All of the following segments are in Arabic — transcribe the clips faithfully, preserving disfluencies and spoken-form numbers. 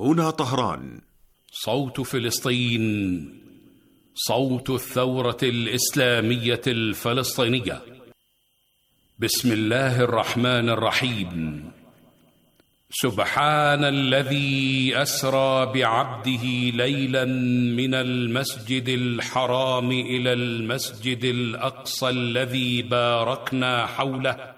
هنا طهران. صوت فلسطين، صوت الثورة الإسلامية الفلسطينية. بسم الله الرحمن الرحيم. سبحان الذي أسرى بعبده ليلا من المسجد الحرام إلى المسجد الأقصى الذي باركنا حوله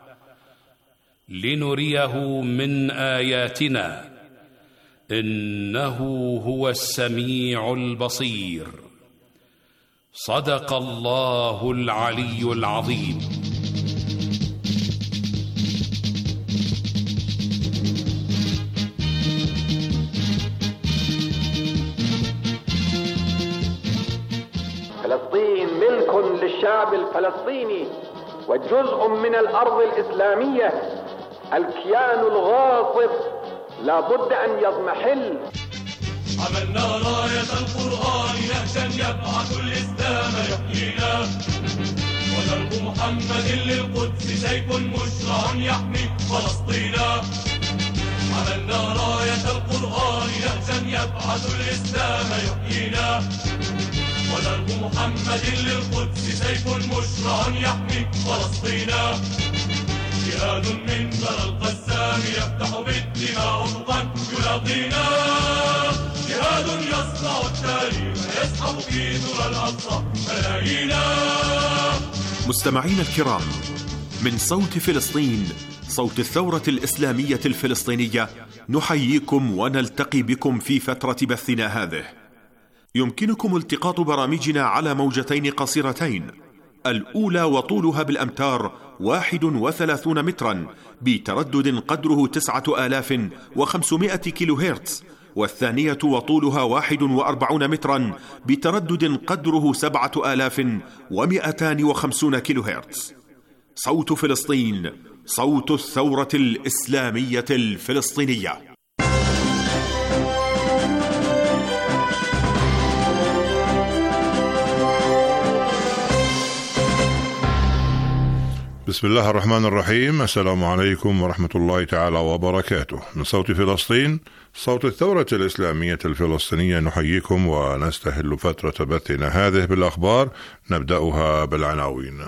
لنريه من آياتنا إنه هو السميع البصير. صدق الله العلي العظيم. فلسطين ملك للشعب الفلسطيني وجزء من الأرض الإسلامية. الكيان الغاصب لا بد أن يضمحل. عملنا راية القرآن نهجا يبعث الإسلام يحيينا، ودرب محمد للقدس سيف مشرع يحمي فلسطينا. عملنا راية القرآن نهجا يبعث الإسلام يحيينا، ودرب محمد للقدس سيف مشرع يحمي فلسطينا. جهاد من بر القسام يفتح بالدماء أفقا يلاقينا، جهاد يصنع التاريخ يسحب في ذرى الأقصى ملايينا. مستمعين الكرام، من صوت فلسطين، صوت الثورة الإسلامية الفلسطينية، نحييكم ونلتقي بكم في فترة بثنا هذه. يمكنكم التقاط برامجنا على موجتين قصيرتين، الأولى وطولها بالأمتار واحد وثلاثون مترا بتردد قدره تسعة آلاف وخمسمائة كيلو هرتز، والثانية وطولها واحد وأربعون مترا بتردد قدره سبعة آلاف ومئتان وخمسون كيلو هرتز. صوت فلسطين، صوت الثورة الإسلامية الفلسطينية. بسم الله الرحمن الرحيم. السلام عليكم ورحمة الله تعالى وبركاته. من صوت فلسطين، صوت الثورة الإسلامية الفلسطينية، نحييكم ونستهل فترة بثنا هذه بالأخبار. نبدأها بالعناوين.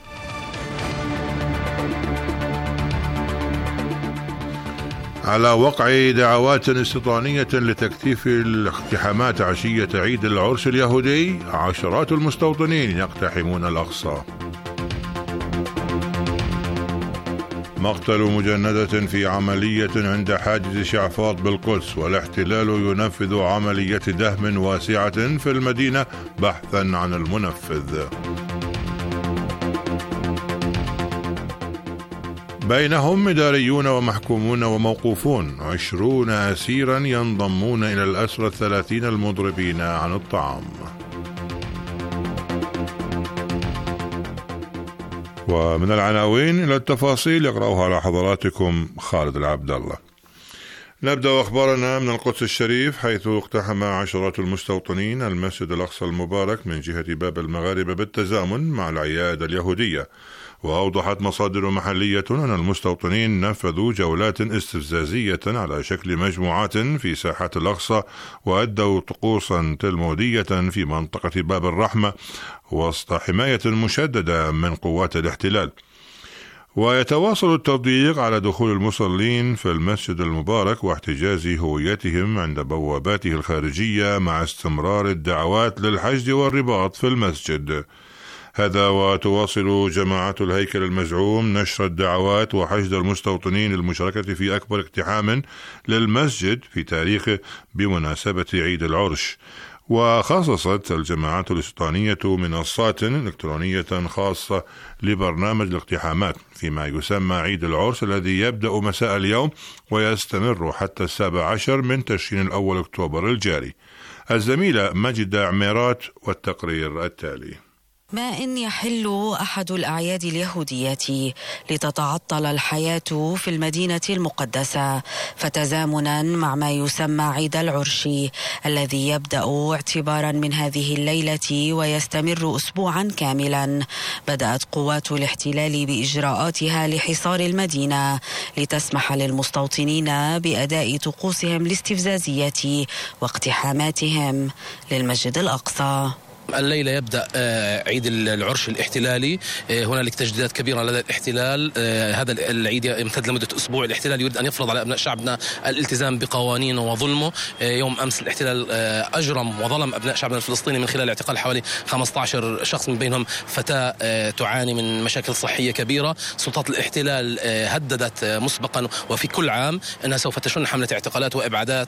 على وقع دعوات استيطانية لتكثيف الاقتحامات عشية عيد العرس اليهودي، عشرات المستوطنين يقتحمون الأقصى. مقتل مجندة في عملية عند حاجز شعفاط بالقدس، والاحتلال ينفذ عملية دهم واسعة في المدينة بحثا عن المنفذ. بينهم مداريون ومحكومون وموقوفون، عشرون أسيرا ينضمون إلى الأسرى الثلاثين المضربين عن الطعام. ومن العناوين إلى التفاصيل يقرأها على حضراتكم خالد العبد الله. نبدأ أخبارنا من القدس الشريف، حيث اقتحم عشرات المستوطنين المسجد الأقصى المبارك من جهة باب المغاربة بالتزامن مع الأعياد اليهودية. وأوضحت مصادر محلية أن المستوطنين نفذوا جولات استفزازية على شكل مجموعات في ساحات الأقصى، وأدوا طقوسا تلمودية في منطقة باب الرحمة وسط حماية مشددة من قوات الاحتلال. ويتواصل التضييق على دخول المصلين في المسجد المبارك واحتجاز هويتهم عند بواباته الخارجية، مع استمرار الدعوات للحشد والرباط في المسجد. هذا وتواصل جماعة الهيكل المزعوم نشر الدعوات وحشد المستوطنين للمشاركة في أكبر اقتحام للمسجد في تاريخه بمناسبة عيد العرش. وخصصت الجماعات الاستيطانية منصات إلكترونية خاصة لبرنامج الاقتحامات فيما يسمى عيد العرس، الذي يبدأ مساء اليوم ويستمر حتى السابع عشر من تشرين الأول أكتوبر الجاري. الزميلة مجد عميرات والتقرير التالي. ما إن يحل أحد الأعياد اليهودية لتتعطل الحياة في المدينة المقدسة، فتزامنا مع ما يسمى عيد العرش الذي يبدأ اعتبارا من هذه الليلة ويستمر أسبوعا كاملا، بدأت قوات الاحتلال بإجراءاتها لحصار المدينة لتسمح للمستوطنين بأداء طقوسهم الاستفزازية واقتحاماتهم للمسجد الأقصى. الليلة يبدأ عيد العرش الاحتلالي، هنالك تجديدات كبيرة لدى الاحتلال. هذا العيد يمتد لمدة أسبوع. الاحتلال يريد أن يفرض على أبناء شعبنا الالتزام بقوانينه وظلمه. يوم أمس الاحتلال أجرم وظلم أبناء شعبنا الفلسطيني من خلال اعتقال حوالي خمسة عشر شخص، من بينهم فتاة تعاني من مشاكل صحية كبيرة. سلطات الاحتلال هددت مسبقا وفي كل عام أنها سوف تشن حملة اعتقالات وإبعادات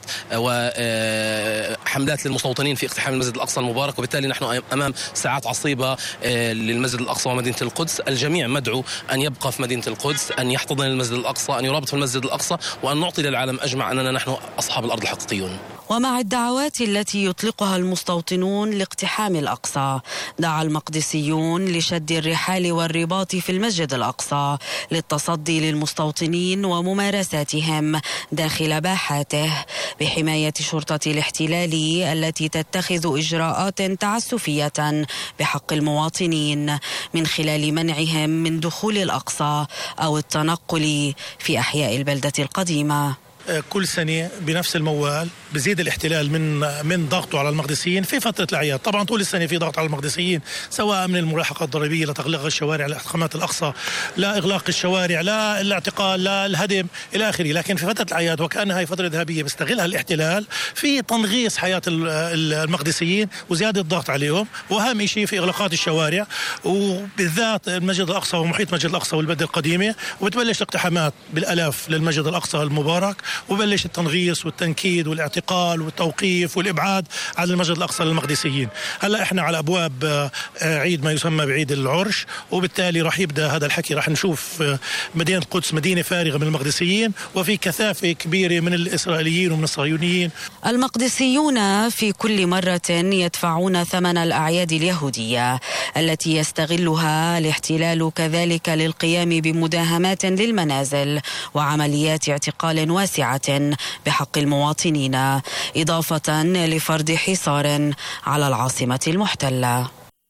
وحملات للمستوطنين في اقتحام المسجد الأقصى المبارك، وبالتالي نحن أمام ساعات عصيبة للمسجد الأقصى ومدينة القدس. الجميع مدعو أن يبقى في مدينة القدس، أن يحتضن المسجد الأقصى، أن يرابط في المسجد الأقصى، وأن نعطي للعالم أجمع أننا نحن أصحاب الأرض الحقيقيون. ومع الدعوات التي يطلقها المستوطنون لاقتحام الأقصى، دعا المقدسيون لشد الرحال والرباط في المسجد الأقصى للتصدي للمستوطنين وممارساتهم داخل باحاته بحماية شرطة الاحتلال التي تتخذ إجراءات تعسفية بحق المواطنين من خلال منعهم من دخول الأقصى أو التنقل في أحياء البلدة القديمة. كل سنة بنفس الموال بزيد الاحتلال من من ضغطه على المقدسيين في فترة الأعياد. طبعا طول السنة في ضغط على المقدسيين، سواء من الملاحقة الضريبية لتغليق الشوارع، لاحتقامات الأقصى، لا إغلاق الشوارع، لا الاعتقال، لا الهدم إلى آخره. لكن في فترة الأعياد وكأنها هي فترة ذهبية بيستغلها الاحتلال في تنغيص حياة المقدسيين وزيادة الضغط عليهم، وأهم شيء في إغلاقات الشوارع وبالذات المسجد الأقصى ومحيط المسجد الأقصى والبلدة القديمة. وبتبلش الاقتحامات بالألاف للمسجد الأقصى المبارك، وبلش التنغيص والتنكيد والاعتقال والتوقيف والإبعاد عن المسجد الأقصى للمقدسيين. هلا احنا على أبواب عيد ما يسمى بعيد العرش، وبالتالي راح يبدأ هذا الحكي. راح نشوف مدينة القدس مدينة فارغة من المقدسيين، وفي كثافة كبيرة من الإسرائيليين ومن الصهيونيين. المقدسيون في كل مرة يدفعون ثمن الأعياد اليهودية التي يستغلها الاحتلال كذلك للقيام بمداهمات للمنازل وعمليات اعتقال واسعة بحق المواطنين، إضافة لفرض حصار على العاصمة المحتلة.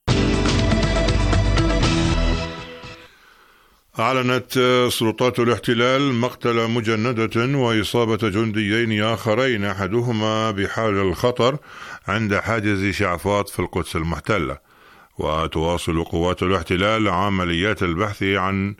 أعلنت سلطات الاحتلال مقتل مجندة وإصابة جنديين آخرين، أحدهما بحال الخطر عند حاجز شعفاط في القدس المحتلة. وتواصل قوات الاحتلال عمليات البحث عن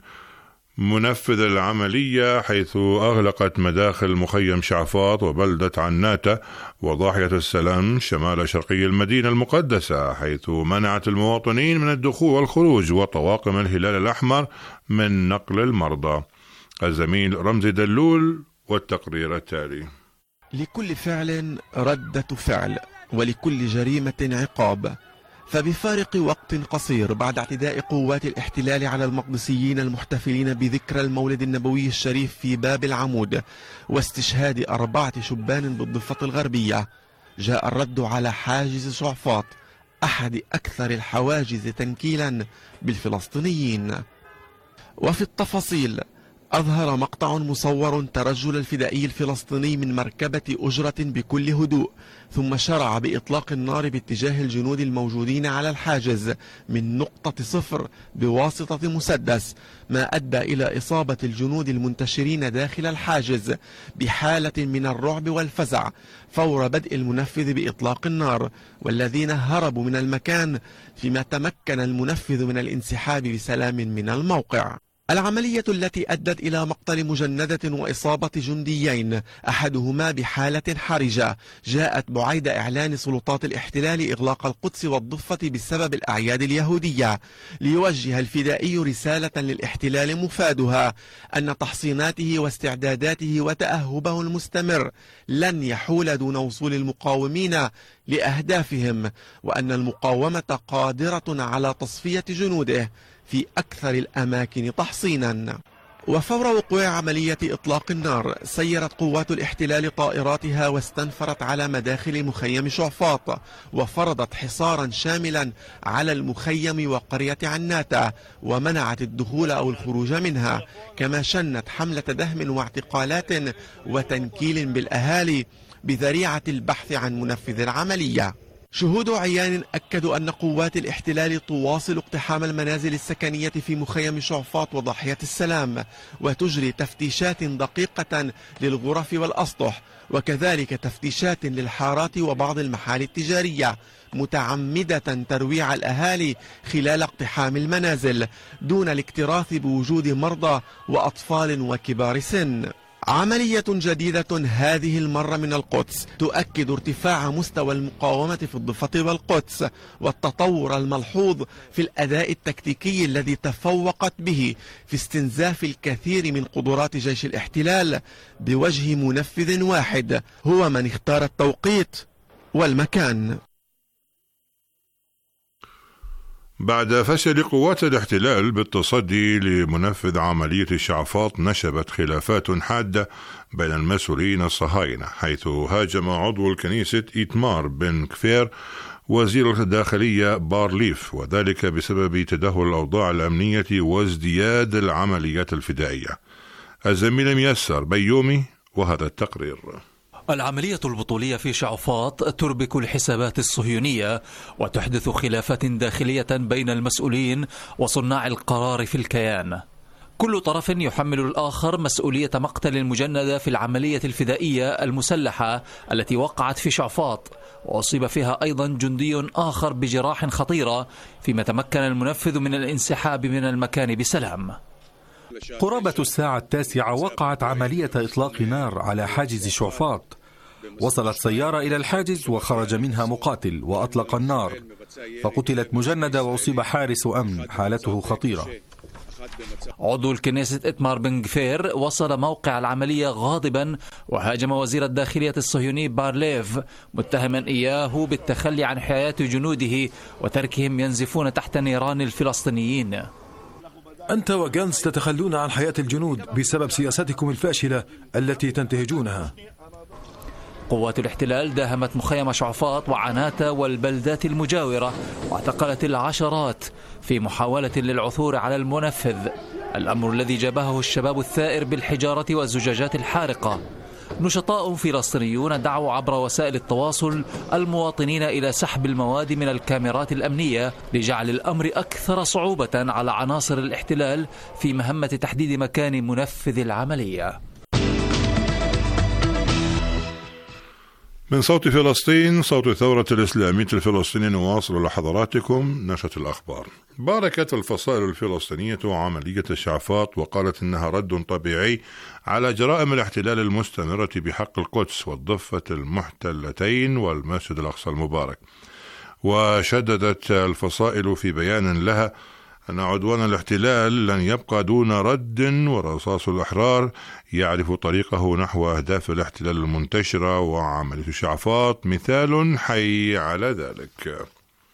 منفذ العملية، حيث أغلقت مداخل مخيم شعفاط وبلدة عناتة وضاحية السلام شمال شرقي المدينة المقدسة، حيث منعت المواطنين من الدخول والخروج وطواقم الهلال الأحمر من نقل المرضى. الزميل رمزي دلول والتقرير التالي. لكل فعل ردة فعل، ولكل جريمة عقاب. فبفارق وقت قصير بعد اعتداء قوات الاحتلال على المقدسيين المحتفلين بذكرى المولد النبوي الشريف في باب العمود واستشهاد أربعة شبان بالضفة الغربية، جاء الرد على حاجز شعفاط، أحد أكثر الحواجز تنكيلا بالفلسطينيين. وفي التفاصيل، أظهر مقطع مصور ترجل الفدائي الفلسطيني من مركبة أجرة بكل هدوء، ثم شرع بإطلاق النار باتجاه الجنود الموجودين على الحاجز من نقطة صفر بواسطة مسدس، ما أدى إلى إصابة الجنود المنتشرين داخل الحاجز بحالة من الرعب والفزع فور بدء المنفذ بإطلاق النار، والذين هربوا من المكان، فيما تمكن المنفذ من الانسحاب بسلام من الموقع. العملية التي أدت إلى مقتل مجندة وإصابة جنديين أحدهما بحالة حرجة جاءت بعيد إعلان سلطات الاحتلال إغلاق القدس والضفة بسبب الأعياد اليهودية، ليوجه الفدائي رسالة للاحتلال مفادها أن تحصيناته واستعداداته وتأهبه المستمر لن يحول دون وصول المقاومين لأهدافهم، وأن المقاومة قادرة على تصفية جنوده في أكثر الأماكن تحصينا. وفور وقوع عملية إطلاق النار سيرت قوات الاحتلال طائراتها واستنفرت على مداخل مخيم شعفاط، وفرضت حصارا شاملا على المخيم وقرية عناتة، ومنعت الدخول أو الخروج منها، كما شنت حملة دهم واعتقالات وتنكيل بالأهالي بذريعة البحث عن منفذ العملية. شهود عيان أكدوا أن قوات الاحتلال تواصل اقتحام المنازل السكنية في مخيم شعفاط وضاحية السلام، وتجري تفتيشات دقيقة للغرف والأسطح، وكذلك تفتيشات للحارات وبعض المحال التجارية، متعمدة ترويع الأهالي خلال اقتحام المنازل دون الاكتراث بوجود مرضى وأطفال وكبار سن. عملية جديدة هذه المرة من القدس تؤكد ارتفاع مستوى المقاومة في الضفة والقدس، والتطور الملحوظ في الأداء التكتيكي الذي تفوقت به في استنزاف الكثير من قدرات جيش الاحتلال بوجه منفذ واحد هو من اختار التوقيت والمكان. بعد فشل قوات الاحتلال بالتصدي لمنفذ عملية شعفاط، نشبت خلافات حادة بين المسؤولين الصهاينة، حيث هاجم عضو الكنيسة إيتمار بن كفير وزير الداخلية بارليف، وذلك بسبب تدهور الأوضاع الأمنية وازدياد العمليات الفدائية. الزميل ميسر بيومي وهذا التقرير. العملية البطولية في شعفاط تربك الحسابات الصهيونية وتحدث خلافات داخلية بين المسؤولين وصناع القرار في الكيان. كل طرف يحمل الآخر مسؤولية مقتل المجندة في العملية الفدائية المسلحة التي وقعت في شعفاط، وأصيب فيها أيضا جندي آخر بجراح خطيرة، فيما تمكن المنفذ من الانسحاب من المكان بسلام. قرابة الساعة التاسعة وقعت عملية إطلاق نار على حاجز شعفاط. وصلت سيارة إلى الحاجز وخرج منها مقاتل وأطلق النار، فقتلت مجندة وأصيب حارس أمن حالته خطيرة. عضو الكنيسة إتمار بن غفير وصل موقع العملية غاضبا وهاجم وزير الداخلية الصهيوني بارليف، متهما إياه بالتخلي عن حياة جنوده وتركهم ينزفون تحت نيران الفلسطينيين. أنت وغانس تتخلون عن حياة الجنود بسبب سياستكم الفاشلة التي تنتهجونها. قوات الاحتلال داهمت مخيم شعفاط وعناتة والبلدات المجاورة واعتقلت العشرات في محاولة للعثور على المنفذ، الأمر الذي جابهه الشباب الثائر بالحجارة والزجاجات الحارقة. نشطاء فلسطينيون دعوا عبر وسائل التواصل المواطنين إلى سحب المواد من الكاميرات الأمنية لجعل الأمر أكثر صعوبة على عناصر الاحتلال في مهمة تحديد مكان منفذ العملية. من صوت فلسطين، صوت الثورة الإسلامية الفلسطينية، نواصل لحضراتكم نشرة الأخبار. باركت الفصائل الفلسطينية عملية شعفاط وقالت إنها رد طبيعي على جرائم الاحتلال المستمرة بحق القدس والضفة المحتلتين والمسجد الأقصى المبارك. وشددت الفصائل في بيان لها أن عدوان الاحتلال لن يبقى دون رد، ورصاص الأحرار يعرف طريقه نحو أهداف الاحتلال المنتشرة، وعملية شعفاط مثال حي على ذلك.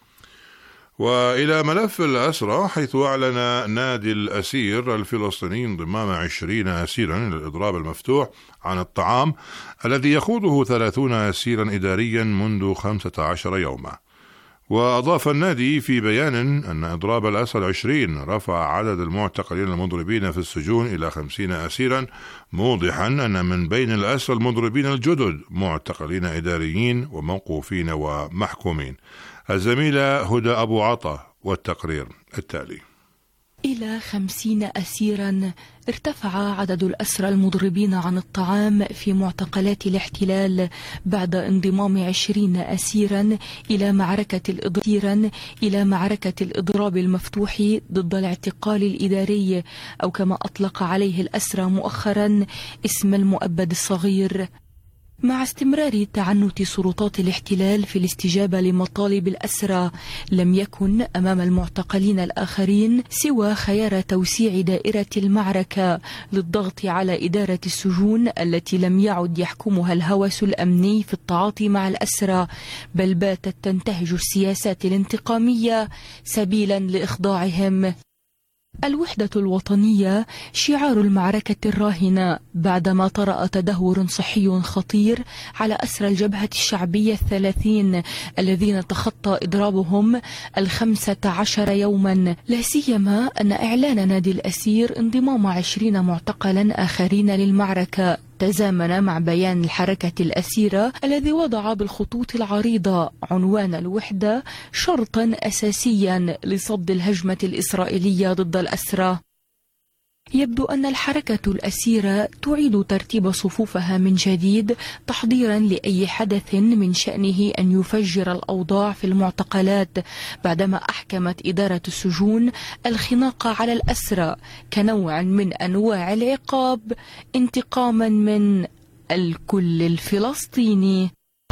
وإلى ملف الأسرى، حيث أعلن نادي الأسير الفلسطيني انضمام عشرين أسيرا للإضراب المفتوح عن الطعام الذي يخوضه ثلاثون أسيرا إداريا منذ خمسة عشر يوما. وأضاف النادي في بيان أن إضراب الأسرى العشرين رفع عدد المعتقلين المضربين في السجون إلى خمسين أسيرا، موضحا أن من بين الأسرى المضربين الجدد معتقلين إداريين وموقوفين ومحكومين. الزميلة هدى أبو عطا والتقرير التالي. إلى خمسين أسيرا ارتفع عدد الأسرى المضربين عن الطعام في معتقلات الاحتلال بعد انضمام عشرين أسيرا إلى معركة الإضراب إلى معركة الإضراب المفتوح ضد الاعتقال الإداري، أو كما أطلق عليه الأسرى مؤخرا اسم المؤبد الصغير. مع استمرار تعنت سلطات الاحتلال في الاستجابة لمطالب الأسرى، لم يكن أمام المعتقلين الآخرين سوى خيار توسيع دائرة المعركة للضغط على إدارة السجون التي لم يعد يحكمها الهوس الأمني في التعاطي مع الأسرى، بل باتت تنتهج السياسات الانتقامية سبيلا لإخضاعهم. الوحدة الوطنية شعار المعركة الراهنة بعدما طرأ تدهور صحي خطير على أسرى الجبهة الشعبية الثلاثين الذين تخطى إضرابهم الخمسة عشر يوما، لا سيما أن إعلان نادي الأسير انضمام عشرين معتقلا آخرين للمعركة تزامن مع بيان الحركة الأسيرة الذي وضع بالخطوط العريضة عنوان الوحدة شرطا أساسيا لصد الهجمة الإسرائيلية ضد الأسرى. يبدو أن الحركة الأسيرة تعيد ترتيب صفوفها من جديد تحضيرا لأي حدث من شأنه أن يفجر الأوضاع في المعتقلات، بعدما أحكمت إدارة السجون الخناق على الأسرى كنوع من أنواع العقاب انتقاما من الكل الفلسطيني.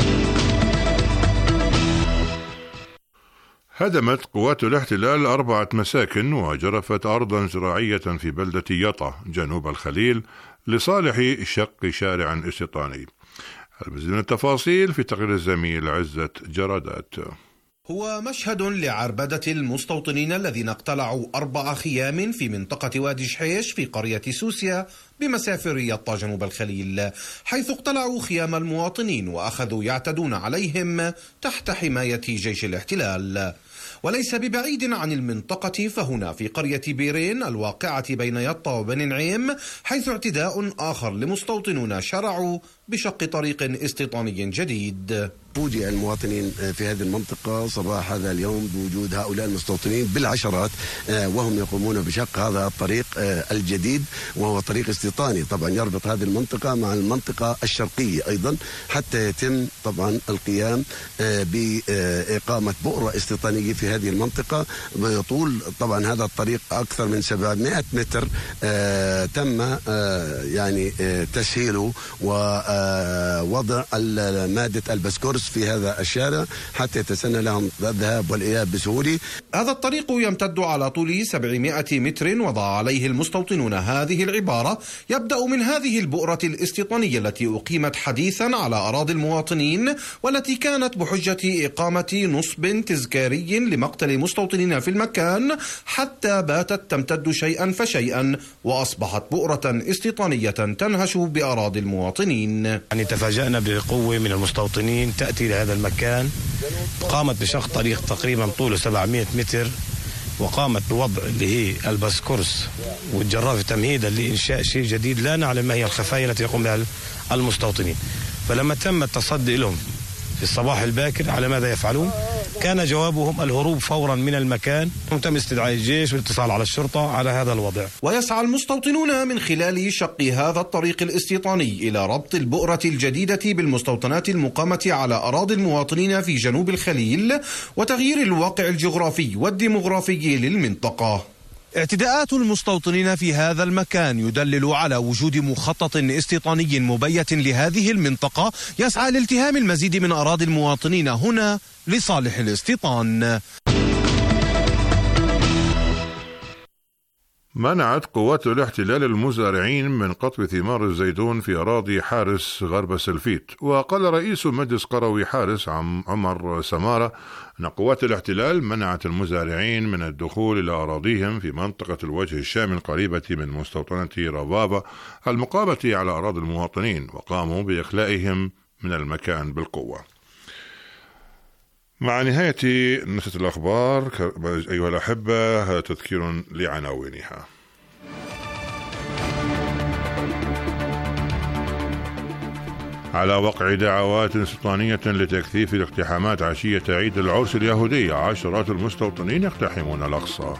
هدمت قوات الاحتلال أربعة مساكن وجرفت أرضا زراعية في بلدة يطا جنوب الخليل لصالح شق شارع استيطاني. المزيد من التفاصيل في تقرير الزميل عزة جرادات. هو مشهد لعربدة المستوطنين الذين اقتلعوا أربع خيام في منطقة وادي شحيش في قرية سوسيا بمسافر يطا جنوب الخليل، حيث اقتلعوا خيام المواطنين وأخذوا يعتدون عليهم تحت حماية جيش الاحتلال. وليس ببعيد عن المنطقة فهنا في قرية بيرين الواقعة بين يطا وبني نعيم، حيث اعتداء آخر لمستوطنون شرعوا بشق طريق استيطاني جديد. فوجئ المواطنين في هذه المنطقة صباح هذا اليوم بوجود هؤلاء المستوطنين بالعشرات وهم يقومون بشق هذا الطريق الجديد، وهو طريق استيطاني طبعا يربط هذه المنطقة مع المنطقة الشرقية أيضا، حتى يتم طبعا القيام بإقامة بؤرة استيطانية في هذه المنطقة بطول طبعا هذا الطريق أكثر من سبعمائة متر. تم يعني تسهيله ووضع مادة البسكورس في هذا الشارع حتى يتسنى لهم الذهاب والإياب بسهولة. هذا الطريق يمتد على طول سبعمائة متر، وضع عليه المستوطنون هذه العبارة: يبدأ من هذه البؤرة الاستيطانية التي أقيمت حديثا على أراضي المواطنين، والتي كانت بحجة إقامة نصب تذكاري لمقتل مستوطنين في المكان، حتى باتت تمتد شيئا فشيئا وأصبحت بؤرة استيطانية تنهش بأراضي المواطنين. يعني تفاجأنا بقوة من المستوطنين تأتي لهذا المكان، قامت بشق طريق تقريبا طوله سبعمائة متر، وقامت بوضع اللي هي البسكورس والجرافة تمهيدا لإنشاء شيء جديد لا نعلم ما هي الخفايا التي يقوم بها المستوطنين. فلما تم التصدي لهم في الصباح الباكر على ماذا يفعلون، كان جوابهم الهروب فورا من المكان، وتم استدعاء الجيش والاتصال على الشرطة على هذا الوضع. ويسعى المستوطنون من خلال شق هذا الطريق الاستيطاني إلى ربط البؤرة الجديدة بالمستوطنات المقامة على أراضي المواطنين في جنوب الخليل، وتغيير الواقع الجغرافي والديمغرافي للمنطقة. اعتداءات المستوطنين في هذا المكان يدلل على وجود مخطط استيطاني مبيت لهذه المنطقة يسعى لالتهام المزيد من أراضي المواطنين هنا لصالح الاستيطان. منعت قوات الاحتلال المزارعين من قطف ثمار الزيتون في أراضي حارس غرب سلفيت. وقال رئيس مجلس قروي حارس عمر سمارة أن قوات الاحتلال منعت المزارعين من الدخول إلى أراضيهم في منطقة الوجه الشامي القريبة من مستوطنة ربابة المقامة على أراضي المواطنين، وقاموا بإخلائهم من المكان بالقوة. مع نهاية نشرة الأخبار أيها الأحبة هذا تذكير لعناوينها. على وقع دعوات استيطانية لتكثيف الاقتحامات عشية عيد العرس اليهودي، عشرات المستوطنين يقتحمون الأقصى.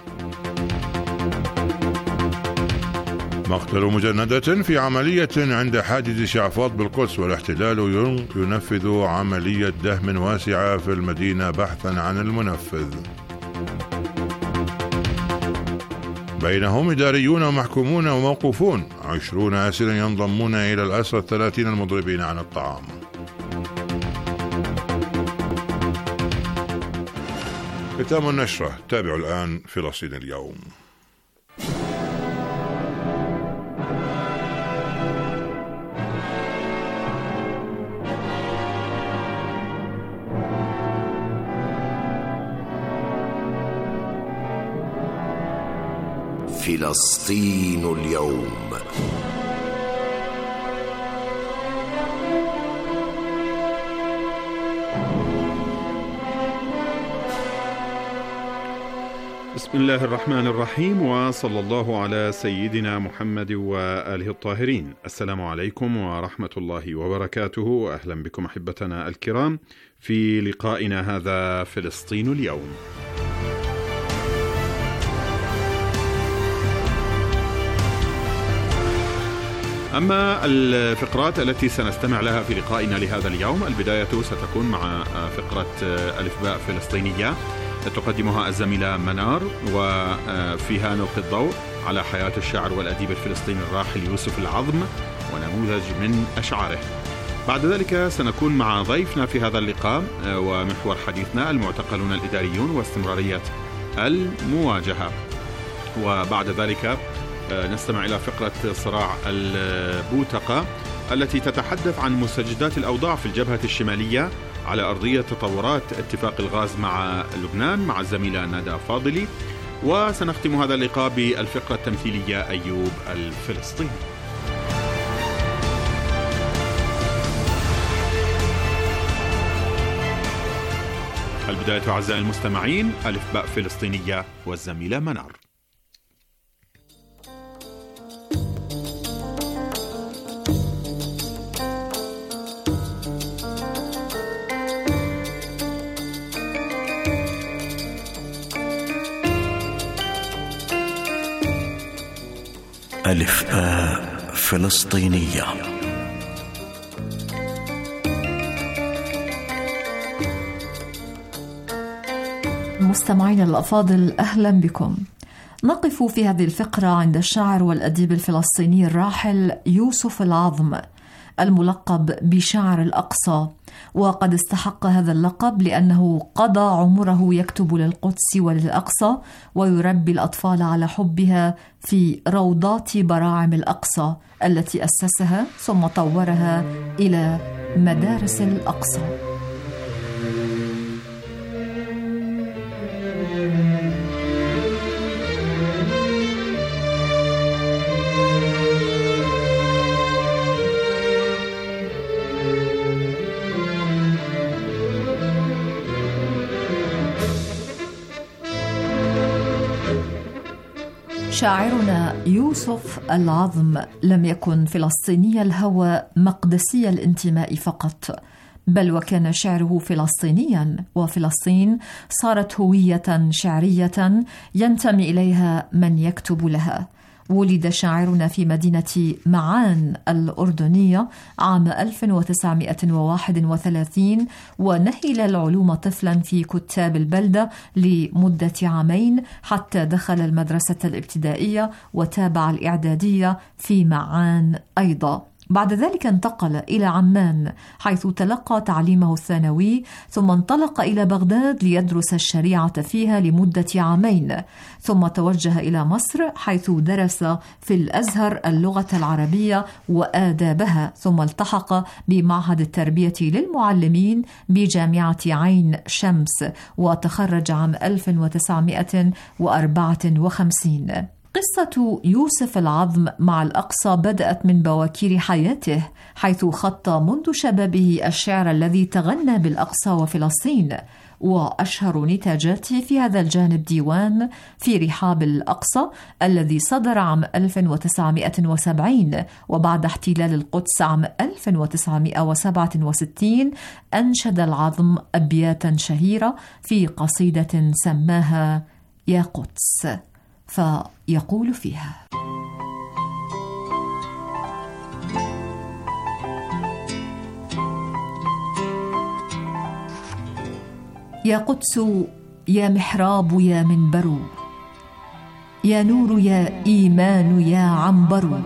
مقتل مجندة في عملية عند حاجز شعفاط بالقدس، والاحتلال ينفذ عملية دهم واسعة في المدينة بحثا عن المنفذ. بينهم إداريون ومحكومون وموقوفون، عشرون أسيرا ينضمون إلى الأسرى الثلاثين المضربين عن الطعام. ختام النشرة. تابعوا الآن فلسطين اليوم. فلسطين اليوم. بسم الله الرحمن الرحيم، وصلى الله على سيدنا محمد وآله الطاهرين. السلام عليكم ورحمة الله وبركاته. أهلا بكم أحبتنا الكرام في لقائنا هذا فلسطين اليوم. أما الفقرات التي سنستمع لها في لقائنا لهذا اليوم، البداية ستكون مع فقرة ألف باء فلسطينية تقدمها الزميلة منار، وفيها نلقي الضوء على حياة الشاعر والأديب الفلسطيني الراحل يوسف العظم ونموذج من أشعاره. بعد ذلك سنكون مع ضيفنا في هذا اللقاء ومحور حديثنا المعتقلون الإداريون واستمرارية المواجهة. وبعد ذلك نستمع إلى فقرة صراع البوتقة التي تتحدث عن مستجدات الأوضاع في الجبهة الشمالية على أرضية تطورات اتفاق الغاز مع لبنان مع الزميلة ندى فاضلي. وسنختم هذا اللقاء بالفقرة التمثيلية أيوب الفلسطيني. البداية أعزائي المستمعين، ألف باء فلسطينية والزميلة منار. ألف باء فلسطينية. مستمعين الأفاضل، أهلا بكم. نقف في هذه الفقرة عند الشاعر والأديب الفلسطيني الراحل يوسف العظم الملقب بشاعر الأقصى، وقد استحق هذا اللقب لأنه قضى عمره يكتب للقدس وللأقصى ويربي الأطفال على حبها في روضات براعم الأقصى التي أسسها ثم طورها إلى مدارس الأقصى. شاعرنا يوسف العظم لم يكن فلسطيني الهوى مقدسي الانتماء فقط، بل وكان شعره فلسطينيا، وفلسطين صارت هوية شعرية ينتمي إليها من يكتب لها. ولد شاعرنا في مدينة معان الأردنية عام ألف وتسعمائة وواحد وثلاثين، ونهل العلوم طفلا في كتاب البلدة لمدة عامين حتى دخل المدرسة الابتدائية وتابع الإعدادية في معان أيضا. بعد ذلك انتقل إلى عمان حيث تلقى تعليمه الثانوي، ثم انطلق إلى بغداد ليدرس الشريعة فيها لمدة عامين، ثم توجه إلى مصر حيث درس في الأزهر اللغة العربية وآدابها، ثم التحق بمعهد التربية للمعلمين بجامعة عين شمس وتخرج عام ألف وتسعمائة وأربعة وخمسين. قصة يوسف العظم مع الأقصى بدأت من بواكير حياته، حيث خط منذ شبابه الشعر الذي تغنى بالأقصى وفلسطين، وأشهر نتاجاته في هذا الجانب ديوان في رحاب الأقصى الذي صدر عام ألف وتسعمائة وسبعين، وبعد احتلال القدس عام ألف وتسعمائة وسبعة وستين أنشد العظم أبياتا شهيرة في قصيدة سماها يا قدس، فيقول فيها: يا قدس يا محراب يا منبر، يا نور يا إيمان يا عنبر،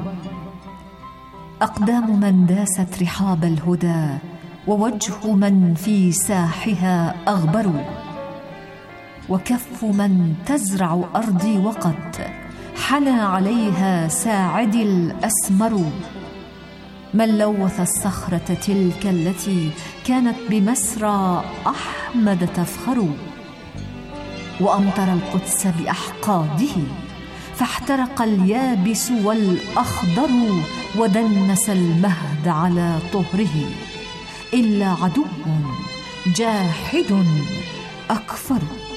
أقدام من داست رحاب الهدى ووجه من في ساحها أغبر، وكف من تزرع أرضي وقد حنى عليها ساعدي الأسمر، من لوث الصخرة تلك التي كانت بمسرى أحمد تفخر، وأمطر القدس بأحقاده فاحترق اليابس والأخضر ودنس المهد على طهره، إلا عدو جاحد أكفر.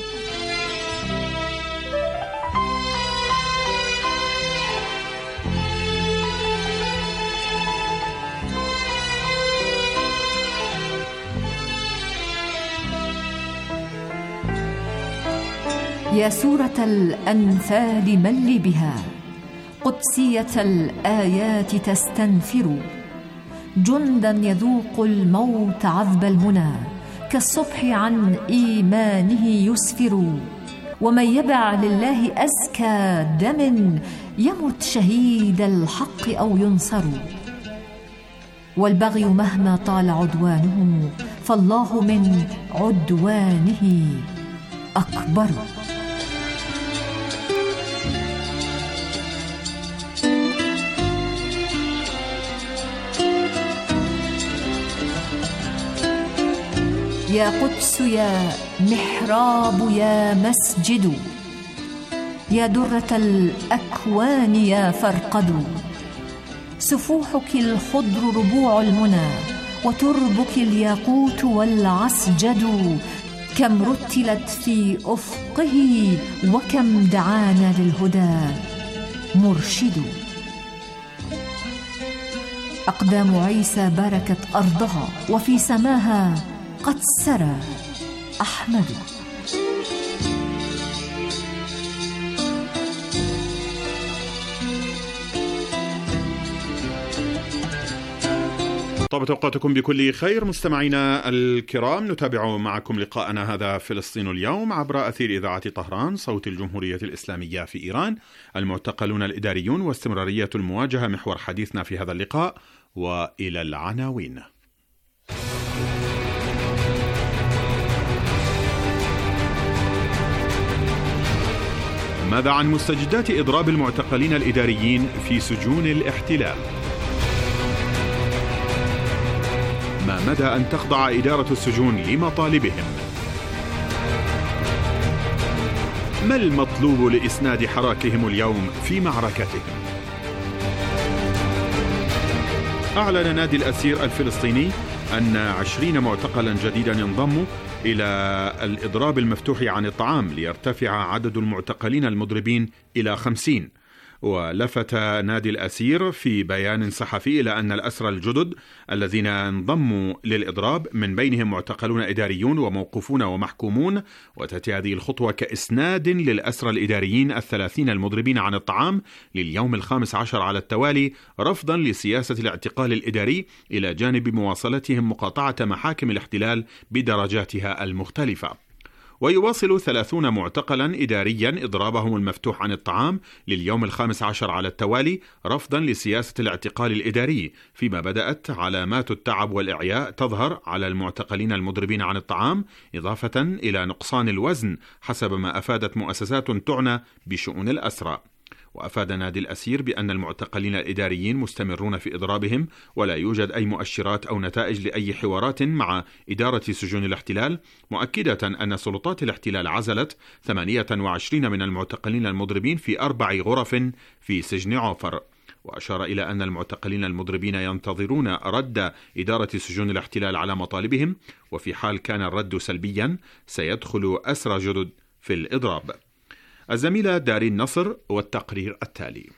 يا سورة الأنفال مل بها، قدسية الآيات تستنفر، جندا يذوق الموت عذب المنى، كالصبح عن إيمانه يسفر. ومن يبع لله أزكى دم، يمت شهيد الحق أو ينصر. والبغي مهما طال عدوانه، فالله من عدوانه أكبر. يا قدس يا محراب يا مسجد، يا درة الأكوان يا فرقد. سفوحك الخضر ربوع المنى، وتربك الياقوت والعسجد. كم رتلت في أفقه، وكم دعانا للهدى مرشد. أقدام عيسى باركت أرضها، وفي سماها قد سرى أحمد. طابت أوقاتكم بكل خير مستمعينا الكرام، نتابع معكم لقاءنا هذا فلسطين اليوم عبر أثير إذاعة طهران صوت الجمهورية الإسلامية في إيران. المعتقلون الإداريون واستمرارية المواجهة محور حديثنا في هذا اللقاء، وإلى العناوين. ماذا عن مستجدات إضراب المعتقلين الإداريين في سجون الاحتلال؟ ما مدى أن تخضع إدارة السجون لمطالبهم؟ ما المطلوب لإسناد حراكهم اليوم في معركتهم؟ أعلن نادي الأسير الفلسطيني أن عشرين معتقلا جديدا ينضموا إلى الإضراب المفتوح عن الطعام، ليرتفع عدد المعتقلين المضربين إلى خمسين. ولفت نادي الأسير في بيان صحفي إلى أن الأسرى الجدد الذين انضموا للإضراب من بينهم معتقلون إداريون وموقوفون ومحكومون، وتأتي هذه الخطوة كإسناد للأسرى الإداريين الثلاثين المضربين عن الطعام لليوم الخامس عشر على التوالي، رفضا لسياسة الاعتقال الإداري، إلى جانب مواصلتهم مقاطعة محاكم الاحتلال بدرجاتها المختلفة. ويواصل ثلاثون معتقلا إداريا إضرابهم المفتوح عن الطعام لليوم الخامس عشر على التوالي، رفضا لسياسة الاعتقال الإداري، فيما بدأت علامات التعب والإعياء تظهر على المعتقلين المضربين عن الطعام، إضافة إلى نقصان الوزن حسب ما أفادت مؤسسات تعنى بشؤون الأسرى. وأفاد نادي الأسير بأن المعتقلين الإداريين مستمرون في إضرابهم، ولا يوجد أي مؤشرات أو نتائج لأي حوارات مع إدارة سجون الاحتلال، مؤكدة أن سلطات الاحتلال عزلت ثمانية وعشرين من المعتقلين المضربين في أربع غرف في سجن عوفر. وأشار إلى أن المعتقلين المضربين ينتظرون رد إدارة سجون الاحتلال على مطالبهم، وفي حال كان الرد سلبيا سيدخل أسرى جدد في الإضراب. الزميلة دارين نصر والتقرير التالي.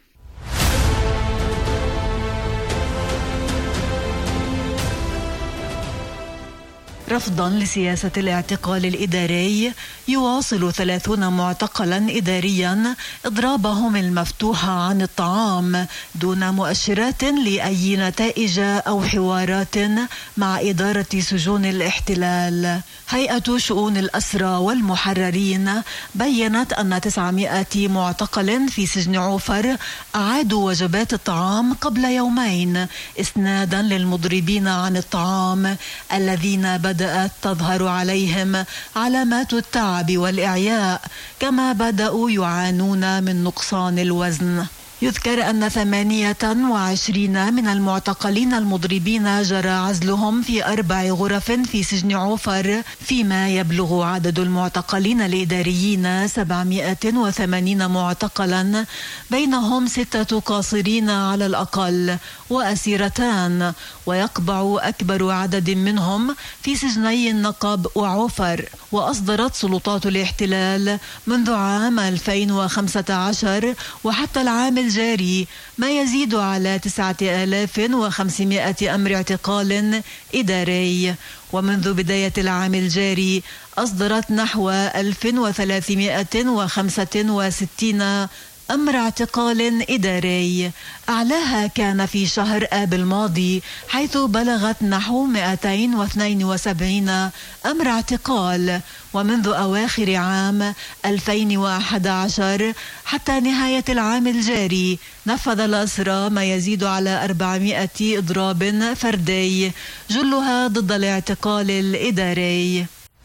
رفضا لسياسة الاعتقال الإداري، يواصل ثلاثون معتقلا إداريا إضرابهم المفتوح عن الطعام دون مؤشرات لأي نتائج أو حوارات مع إدارة سجون الاحتلال. هيئة شؤون الأسرى والمحررين بيّنت أن تسعمائة معتقل في سجن عوفر أعادوا وجبات الطعام قبل يومين، إسنادا للمضربين عن الطعام الذين بدأت تظهر عليهم علامات التعب والإعياء، كما بدأوا يعانون من نقصان الوزن. يذكر أن ثمانية وعشرين من المعتقلين المضربين جرى عزلهم في أربع غرف في سجن عوفر، فيما يبلغ عدد المعتقلين الإداريين سبعمائة وثمانين معتقلا، بينهم ستة قاصرين على الأقل وأسيرتان، ويقبع أكبر عدد منهم في سجني النقب وعوفر. وأصدرت سلطات الاحتلال منذ عام ألفين وخمسة عشر وحتى العام الجاري ما يزيد على تسعة آلاف وخمسمائة أمر اعتقال إداري، ومنذ بداية العام الجاري أصدرت نحو ألف وثلاثمائة وخمسة وستين أمر اعتقال إداري، أعلاها كان في شهر آب الماضي حيث بلغت نحو مئتين واثنين وسبعين أمر اعتقال. ومنذ أواخر عام ألفين وأحد عشر حتى نهاية العام الجاري نفذ الأسرى ما يزيد على أربعمائة إضراب فردي، جلها ضد الاعتقال الإداري.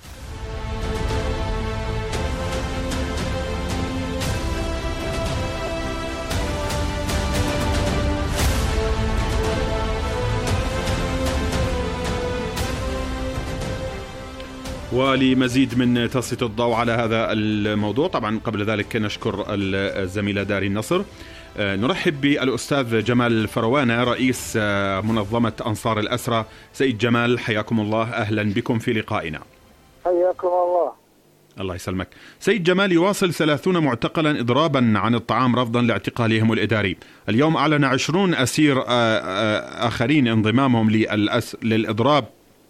ولمزيد من تسليط الضوء على هذا الموضوع، طبعا قبل ذلك نشكر الزميلة داري النصر. نرحب بالأستاذ جمال فروانة رئيس منظمة أنصار الأسرى. سيد جمال حياكم الله، أهلا بكم في لقائنا. حياكم الله. الله يسلمك. سيد جمال، يواصل ثلاثون معتقلا إضرابا عن الطعام رفضا لاعتقالهم الإداري. اليوم أعلن عشرون أسير آخرين انضمامهم للإضراب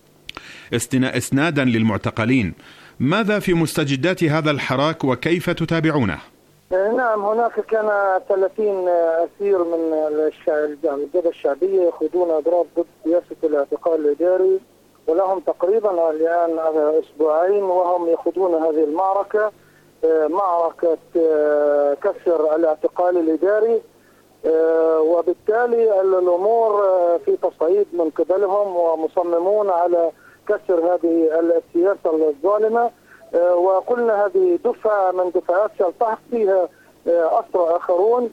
اسنادا للمعتقلين. ماذا في مستجدات هذا الحراك وكيف تتابعونه؟ نعم، هناك كان ثلاثين أسير من الجبهة الشعبية يخوضون إضراب ضد سياسة الاعتقال الإداري، ولهم تقريبا الآن أسبوعين وهم يخوضون هذه المعركة، معركة كسر الاعتقال الإداري، وبالتالي الأمور في تصعيد من قبلهم ومصممون على كسر هذه السياسة الظالمة. وقلنا هذه دفعة من دفعات سيلتحق فيها أسرى آخرون،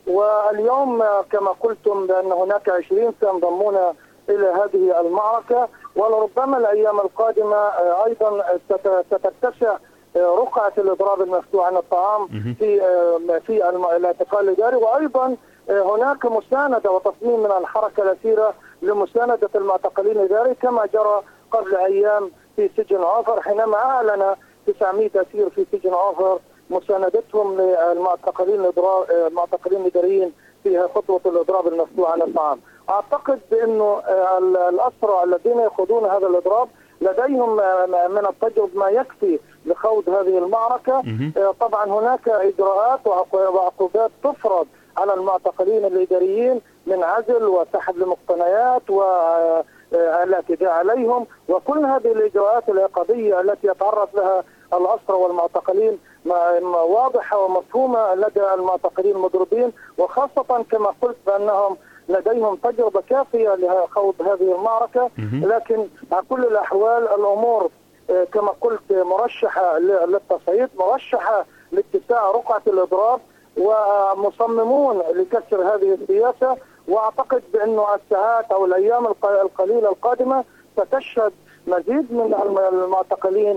واليوم كما قلتم بأن هناك عشرين سينضمون إلى هذه المعركة، ولربما الأيام القادمة أيضا ستتسع رقعة الإضراب المفتوح عن الطعام في في الاعتقال الإداري. وأيضا هناك مساندة وتصميم من الحركة الأسيرة لمساندة المعتقلين الإداري، كما جرى قبل أيام في سجن عوفر حينما أعلن تسعمائة أسير في سجن عوفر مساندتهم للمعتقلين المعتقلين الإداريين في خطوة الإضراب المفتوح عن الطعام. أعتقد بأنه الأسرى الذين يخوضون هذا الإضراب لديهم من التجربة ما يكفي لخوض هذه المعركة. طبعا هناك إجراءات وعقوبات تفرض على المعتقلين الإداريين من عزل وسحب المقتنيات والاعتداء عليهم، وكل هذه الإجراءات العقابية التي يتعرض لها الأسرى والمعتقلين واضحة ومفهومة لدى المعتقلين المضروبين، وخاصة كما قلت بأنهم لديهم تجربة كافية لخوض هذه المعركة. لكن على كل الأحوال الأمور كما قلت مرشحة للتصعيد، مرشحة لاتساع رقعة الإضراب، ومصممون لكسر هذه السياسة. وأعتقد بأنه الساعات أو الأيام القليلة القادمة ستشهد مزيد من المعتقلين،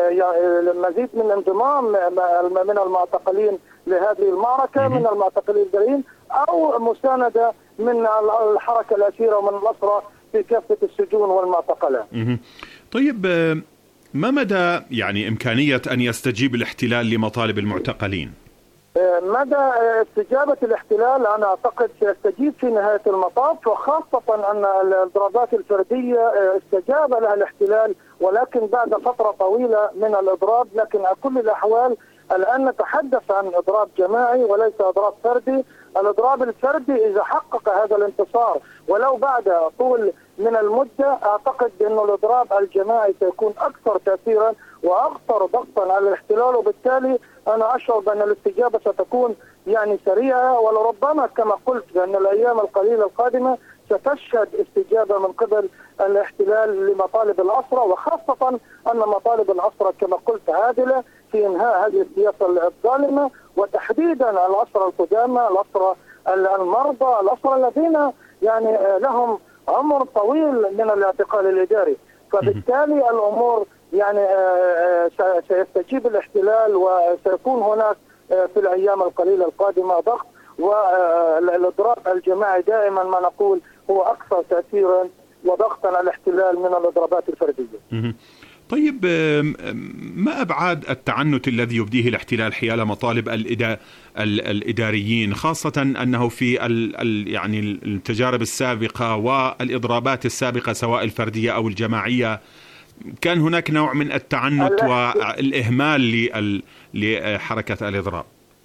مزيد من انضمام من المعتقلين لهذه المعركة من المعتقلين الإداريين، أو مساندة من الحركة الأسيرة ومن الأسرى في كافة السجون والمعتقلات. طيب، ما مدى يعني إمكانية أن يستجيب الاحتلال لمطالب المعتقلين؟ مدى استجابة الاحتلال أنا أعتقد سيستجيب في نهاية المطاف، وخاصة أن الإضرابات الفردية استجاب لها الاحتلال ولكن بعد فترة طويلة من الإضراب. لكن على كل الأحوال الآن نتحدث عن إضراب جماعي وليس إضراب فردي. الإضراب الفردي إذا حقق هذا الانتصار ولو بعد طول من المدة، أعتقد بأن الإضراب الجماعي سيكون أكثر تأثيرا وأخطر ضغطا على الاحتلال، وبالتالي أنا أشعر بأن الاستجابة ستكون يعني سريعة، ولربما كما قلت بأن الأيام القليلة القادمة ستشهد استجابة من قبل الاحتلال لمطالب الأسرى، وخاصة أن مطالب الأسرى كما قلت عادلة في إنهاء هذه السياسة الظالمة، وتحديدا الأسرى القدامى، الأسرى المرضى الأسرى الذين يعني لهم عمر طويل من الاعتقال الإداري. فبالتالي الأمور يعني سيستجيب الاحتلال، وسيكون هناك في الأيام القليلة القادمة ضغط، والإضراب الجماعي دائما ما نقول هو أكثر تأثيرا وضغطا على الاحتلال من الإضرابات الفردية. طيب، ما أبعاد التعنت الذي يبديه الاحتلال حيال مطالب الإدا... الإداريين، خاصة أنه في ال... يعني التجارب السابقة والإضرابات السابقة سواء الفردية أو الجماعية كان هناك نوع من التعنت والإهمال لل... لحركة الإضراب؟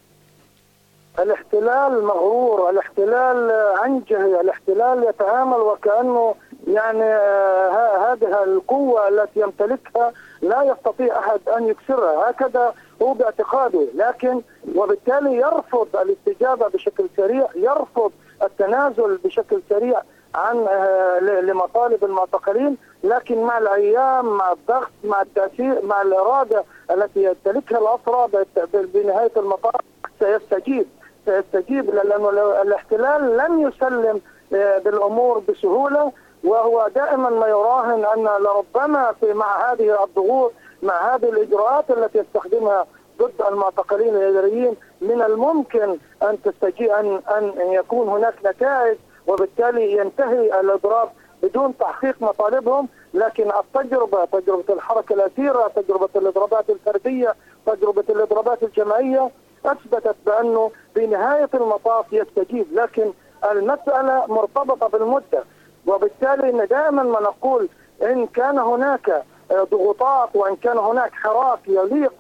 الاحتلال مغرور، الاحتلال عنجهي، الاحتلال يتعامل وكأنه يعني هذه القوة التي يمتلكها لا يستطيع أحد أن يكسرها، هكذا هو باعتقاده، لكن وبالتالي يرفض الاستجابة بشكل سريع، يرفض التنازل بشكل سريع عن لمطالب المعتقلين، لكن مع الأيام، مع الضغط، مع التأثير، مع الإرادة التي يمتلكها الأسرى بنهاية المطاف سيستجيب سيستجيب لأن الاحتلال لن يسلم بالأمور بسهولة، وهو دائما ما يراهن أن لربما في مع هذه الضغوط، مع هذه الإجراءات التي يستخدمها ضد المعتقلين الإداريين، من الممكن أن تستجيب أن أن يكون هناك نتائج، وبالتالي ينتهي الإضراب بدون تحقيق مطالبهم. لكن التجربة تجربة الحركة الأسيرة، تجربة الإضرابات الفردية، تجربة الإضرابات الجماعية أثبتت بأنه بنهاية المطاف يستجيب، لكن المسألة مرتبطة بالمدة، وبالتالي دائما ما نقول إن كان هناك ضغوطات وإن كان هناك حراك يليق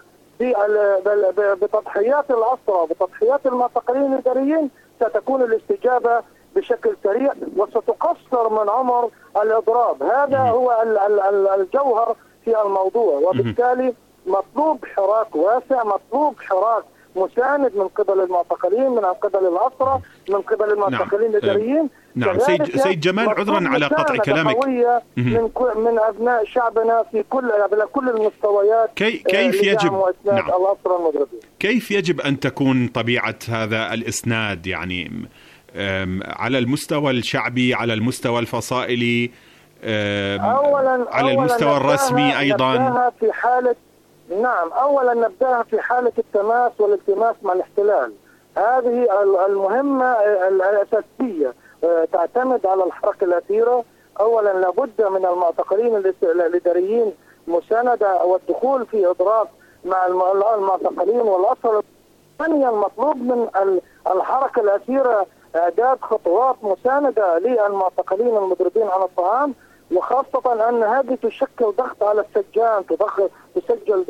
بتضحيات الأسرى وبتضحيات المعتقلين الإداريين ستكون الاستجابة بشكل سريع وستقصر من عمر الإضراب. هذا هو الجوهر في الموضوع، وبالتالي مطلوب حراك واسع، مطلوب حراك مساند من قبل المعتقلين، من قبل الأسرى، من قبل المعتقلين الإداريين. نعم. سيد, سيد جمال، عذرا على قطع كلامك، من من أبناء شعبنا في كل على كل المستويات. كي كيف يجب نعم. الأسرى المضربين. كيف يجب أن تكون طبيعة هذا الإسناد، يعني على المستوى الشعبي، على المستوى الفصائلي، أولاً على المستوى الرسمي أيضا؟ في حالة نعم أولا نبدأها في حالة التماس والالتماس مع الاحتلال. هذه المهمة الأساسية تعتمد على الحركة الأسيرة. أولا لابد من المعتقلين الإداريين مساندة والدخول في إضراب مع المعتقلين والأسرى. ثانيا مطلوب من الحركة الأسيرة إعداد خطوات مساندة للمعتقلين المضربين عن الطعام، وخاصة أن هذه تشكل ضغط على السجان، تسجل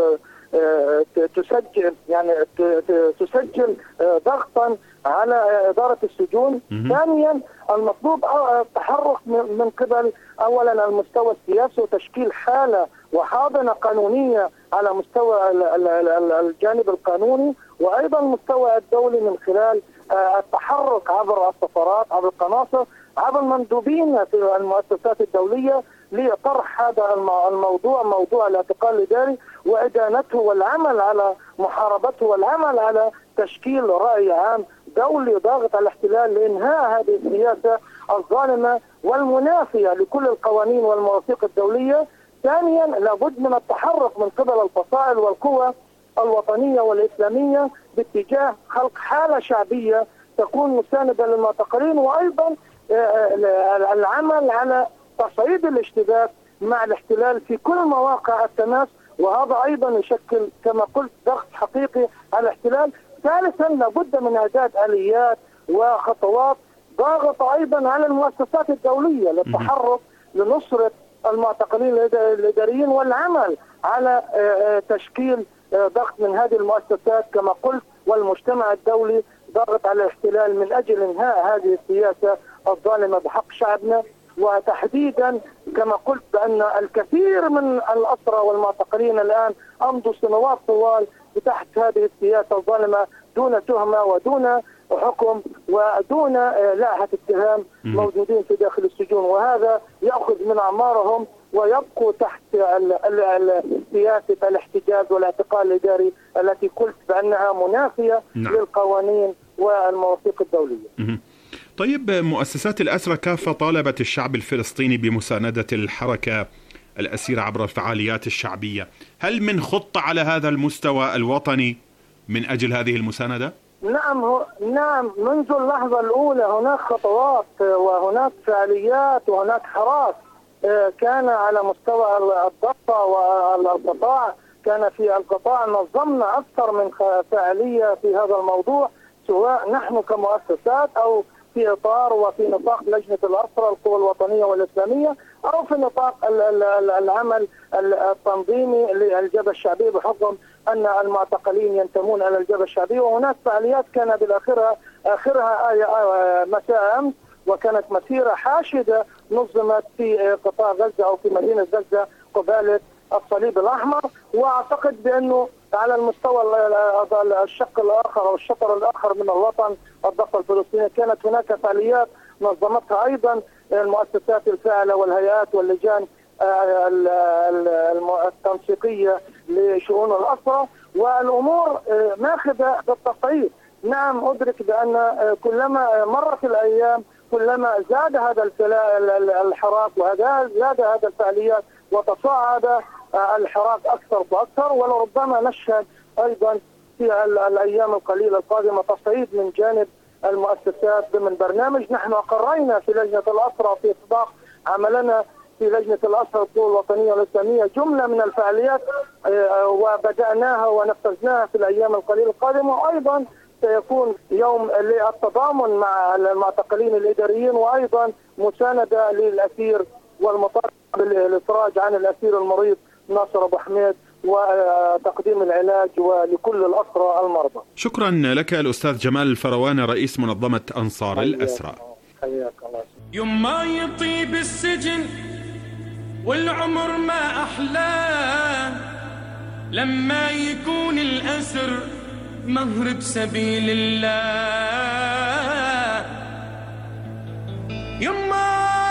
تسجل يعني تسجل ضغطا على إدارة السجون. ثانيا المطلوب التحرك من قبل أولا المستوى السياسي وتشكيل حالة وحاضنة قانونية على مستوى الجانب القانوني، وأيضا المستوى الدولي من خلال التحرك عبر السفارات، عبر القناصل، عبر المندوبين في المؤسسات الدولية لطرح هذا الموضوع، موضوع الاعتقال الإداري وإدانته والعمل على محاربته والعمل على تشكيل رأي عام دولي ضاغط على الاحتلال لإنهاء هذه السياسة الظالمة والمنافية لكل القوانين والمواثيق الدولية. ثانيا لابد من التحرك من قبل الفصائل والقوى الوطنية والإسلامية باتجاه خلق حالة شعبية تكون مساندة للمعتقلين، وأيضا العمل على تصعيد الاشتباك مع الاحتلال في كل مواقع التماس، وهذا أيضا يشكل كما قلت ضغط حقيقي على الاحتلال. ثالثا لابد من إعداد آليات وخطوات ضاغطة أيضا على المؤسسات الدولية للتحرك لنصرة المعتقلين الإداريين والعمل على تشكيل ضغط من هذه المؤسسات كما قلت والمجتمع الدولي ضاغط على الاحتلال من أجل إنهاء هذه السياسة الظالمة بحق شعبنا. وتحديدا كما قلت بأن الكثير من الأسرى والمعتقلين الآن أمضوا سنوات طوال تحت هذه السياسة الظالمة دون تهمة ودون حكم ودون لاحة اتهام موجودين في داخل السجون، وهذا يأخذ من أعمارهم ويبقوا تحت سياسة الاحتجاز والاعتقال الإداري التي قلت بأنها منافية نعم. للقوانين والمواثيق الدولية. طيب، مؤسسات الأسرى كافة طالبت الشعب الفلسطيني بمساندة الحركة الأسيرة عبر الفعاليات الشعبية. هل من خطة على هذا المستوى الوطني من أجل هذه المساندة؟ نعم هو نعم منذ اللحظة الأولى هناك خطوات وهناك فعاليات وهناك حراك كان على مستوى الضفة والقطاع. كان في القطاع نظمنا أكثر من فعالية في هذا الموضوع، سواء نحن كمؤسسات أو في إطار وفي نطاق لجنة الأسرى القوى الوطنية والإسلامية، أو في نطاق العمل التنظيمي للجبهة الشعبية، بحكم أن المعتقلين ينتمون إلى الجبهة الشعبية. وهناك فعاليات كان بالآخرها آخرها مساء أمس، وكانت مسيرة حاشدة نظمت في قطاع غزة أو في مدينة غزة قبالة الصليب الأحمر. وأعتقد بأنه على المستوى الشق الآخر أو الشطر الآخر من الوطن الضفة الفلسطينية كانت هناك فعاليات نظمتها أيضا المؤسسات الفاعلة والهيئات واللجان التنسيقية لشؤون الأسرى، والأمور ماخذة بالتصعيد. نعم أدرك بأن كلما مرت الأيام كلما زاد هذا الحراك وزاد هذا الفعاليات وتصاعد الحراك أكثر فأكثر، ولربما نشهد أيضا في الأيام القليلة القادمة تصعيد من جانب المؤسسات ضمن برنامج. نحن أقرينا في لجنة الأسرى في إطلاق عملنا في لجنة الأسرى القوى الوطنية والإسلامية جملة من الفعاليات وبدأناها ونفذناها في الأيام القليلة القادمة. وأيضا سيكون يوم للتضامن مع المعتقلين الإداريين، وأيضا مساندة للأسير والمطالبة بالإفراج عن الأسير المريض ناصر أبو حميد وتقديم العلاج ولكل الأسرى المرضى. شكرا لك الأستاذ جمال الفرواني، رئيس منظمة أنصار الأسرى. حياك الله. يوم ما يطيب السجن والعمر ما أحلاه، لما يكون الأسر مهر بسبيل الله. يوم ما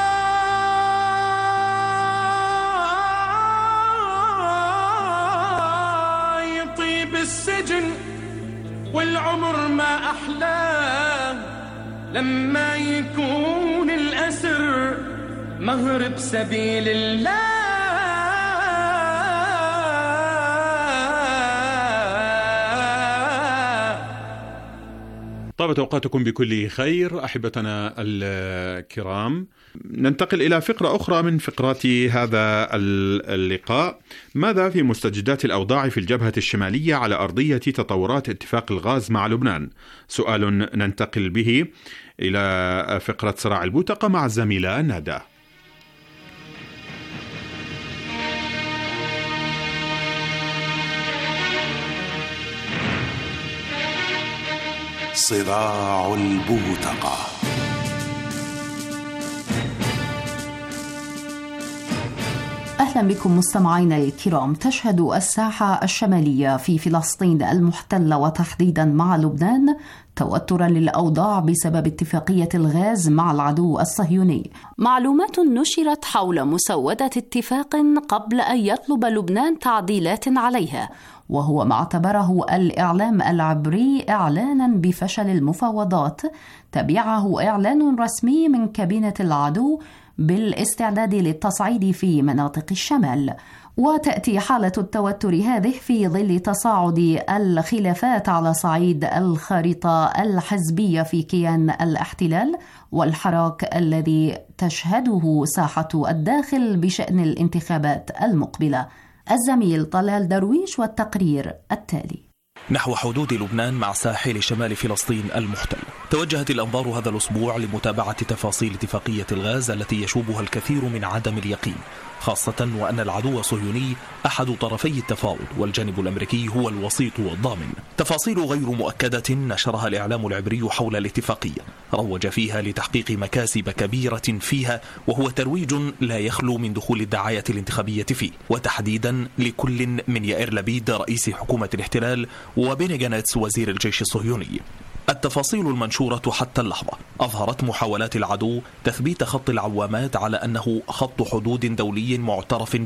يطيب السجن والعمر ما أحلاه، لما يكون الأسر مهر بسبيل الله. طابت أوقاتكم بكل خير أحبتنا الكرام. ننتقل إلى فقرة أخرى من فقرات هذا اللقاء. ماذا في مستجدات الأوضاع في الجبهة الشمالية على أرضية تطورات اتفاق الغاز مع لبنان؟ سؤال ننتقل به إلى فقرة صراع البوتقة مع الزميلة نادى. صراع البوتقة. أهلا بكم مستمعينا الكرام. تشهد الساحة الشمالية في فلسطين المحتلة وتحديدا مع لبنان توترا للأوضاع بسبب اتفاقية الغاز مع العدو الصهيوني. معلومات نشرت حول مسودة اتفاق قبل أن يطلب لبنان تعديلات عليها، وهو ما اعتبره الإعلام العبري إعلانا بفشل المفاوضات، تبعه إعلان رسمي من كابينة العدو بالاستعداد للتصعيد في مناطق الشمال. وتأتي حالة التوتر هذه في ظل تصاعد الخلافات على صعيد الخريطة الحزبية في كيان الاحتلال والحراك الذي تشهده ساحة الداخل بشأن الانتخابات المقبلة. الزميل طلال درويش والتقرير التالي. نحو حدود لبنان مع ساحل شمال فلسطين المحتل، توجهت الأنظار هذا الأسبوع لمتابعة تفاصيل اتفاقية الغاز التي يشوبها الكثير من عدم اليقين، خاصة وأن العدو الصهيوني أحد طرفي التفاوض والجانب الأمريكي هو الوسيط والضامن. تفاصيل غير مؤكدة نشرها الإعلام العبري حول الاتفاقية روج فيها لتحقيق مكاسب كبيرة فيها، وهو ترويج لا يخلو من دخول الدعاية الانتخابية فيه، وتحديدا لكل من يائير لبيد رئيس حكومة الاحتلال وبيني جانتس وزير الجيش الصهيوني. التفاصيل المنشورة حتى اللحظة أظهرت محاولات العدو تثبيت خط العوامات على أنه خط حدود دولي معترف به،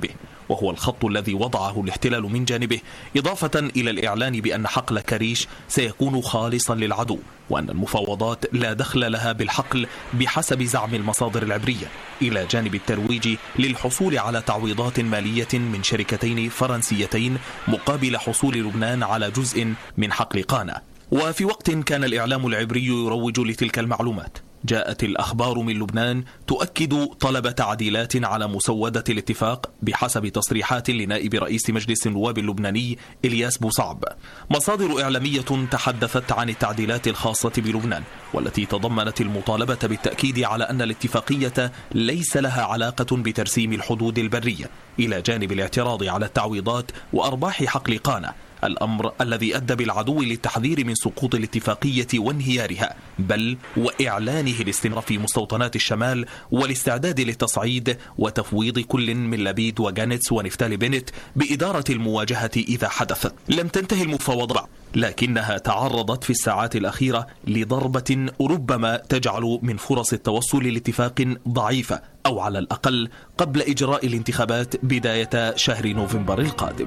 وهو الخط الذي وضعه الاحتلال من جانبه، إضافة إلى الإعلان بأن حقل كريش سيكون خالصا للعدو، وأن المفاوضات لا دخل لها بالحقل بحسب زعم المصادر العبرية، إلى جانب الترويج للحصول على تعويضات مالية من شركتين فرنسيتين مقابل حصول لبنان على جزء من حقل قانا. وفي وقت كان الإعلام العبري يروج لتلك المعلومات، جاءت الأخبار من لبنان تؤكد طلب تعديلات على مسودة الاتفاق بحسب تصريحات لنائب رئيس مجلس النواب اللبناني إلياس بوصعب. مصادر إعلامية تحدثت عن التعديلات الخاصة بلبنان، والتي تضمنت المطالبة بالتأكيد على أن الاتفاقية ليس لها علاقة بترسيم الحدود البرية، إلى جانب الاعتراض على التعويضات وأرباح حقل قانا، الأمر الذي أدى بالعدو للتحذير من سقوط الاتفاقية وانهيارها، بل وإعلانه الاستمرار في مستوطنات الشمال والاستعداد للتصعيد وتفويض كل من لبيد وجانتس ونفتالي بنت بإدارة المواجهة إذا حدثت. لم تنتهي المفاوضات، لكنها تعرضت في الساعات الأخيرة لضربة ربما تجعل من فرص التوصل لاتفاق ضعيفة، أو على الأقل قبل إجراء الانتخابات بداية شهر نوفمبر القادم.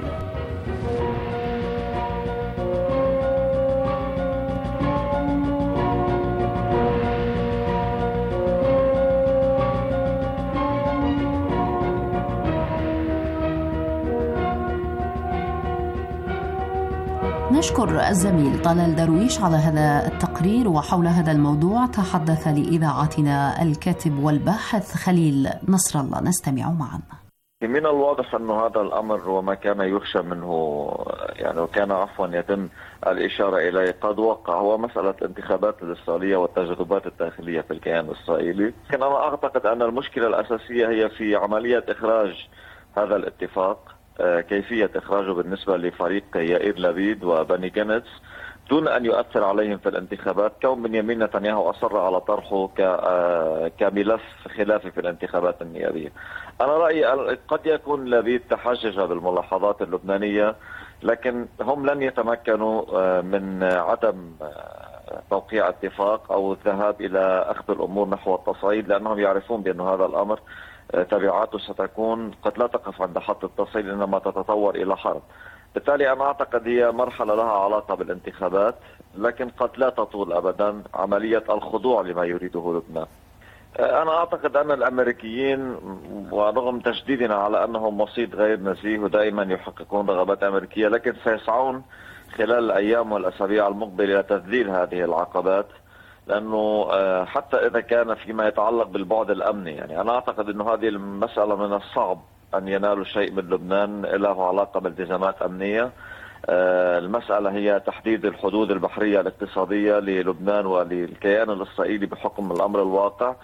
نشكر الزميل طلال درويش على هذا التقرير. وحول هذا الموضوع تحدث لإذاعتنا الكاتب والباحث خليل نصر الله، نستمع معا. من الواضح أن هذا الأمر وما كان يخشى منه، يعني وكان عفوا يتم الإشارة إليه، قد وقع، هو مسألة انتخابات الإسرائيلية والتجربات الداخلية في الكيان الإسرائيلي. لكن أنا أعتقد أن المشكلة الأساسية هي في عملية إخراج هذا الاتفاق، كيفية إخراجه بالنسبة لفريق يائير لبيد وبني جانتس دون أن يؤثر عليهم في الانتخابات، كون بنيامين نتنياهو أصر على طرحه كملف خلافي في الانتخابات النيابية. أنا رأيي قد يكون لبيد تحجج بالملاحظات اللبنانية، لكن هم لن يتمكنوا من عدم توقيع اتفاق أو الذهاب إلى أخذ الأمور نحو التصعيد، لأنهم يعرفون بأن هذا الأمر تبعاته ستكون قد لا تقف عند حد التصعيد، إنما تتطور إلى حرب. بالتالي أنا أعتقد هي مرحلة لها علاقة بالانتخابات، لكن قد لا تطول أبدا عملية الخضوع لما يريده لبنان. أنا أعتقد أن الأمريكيين ورغم تشديدنا على أنهم وسيط غير نزيه ودائما يحققون رغبات أمريكية، لكن سيسعون خلال الأيام والأسابيع المقبلة إلى تذليل هذه العقبات، لأنه حتى إذا كان فيما يتعلق بالبعد الأمني، يعني أنا أعتقد أنه هذه المسألة من الصعب أن ينالوا شيء من لبنان له علاقة بالتزامات أمنية. المسألة هي تحديد الحدود البحرية الاقتصادية للبنان وللكيان الإسرائيلي بحكم الأمر الواقع،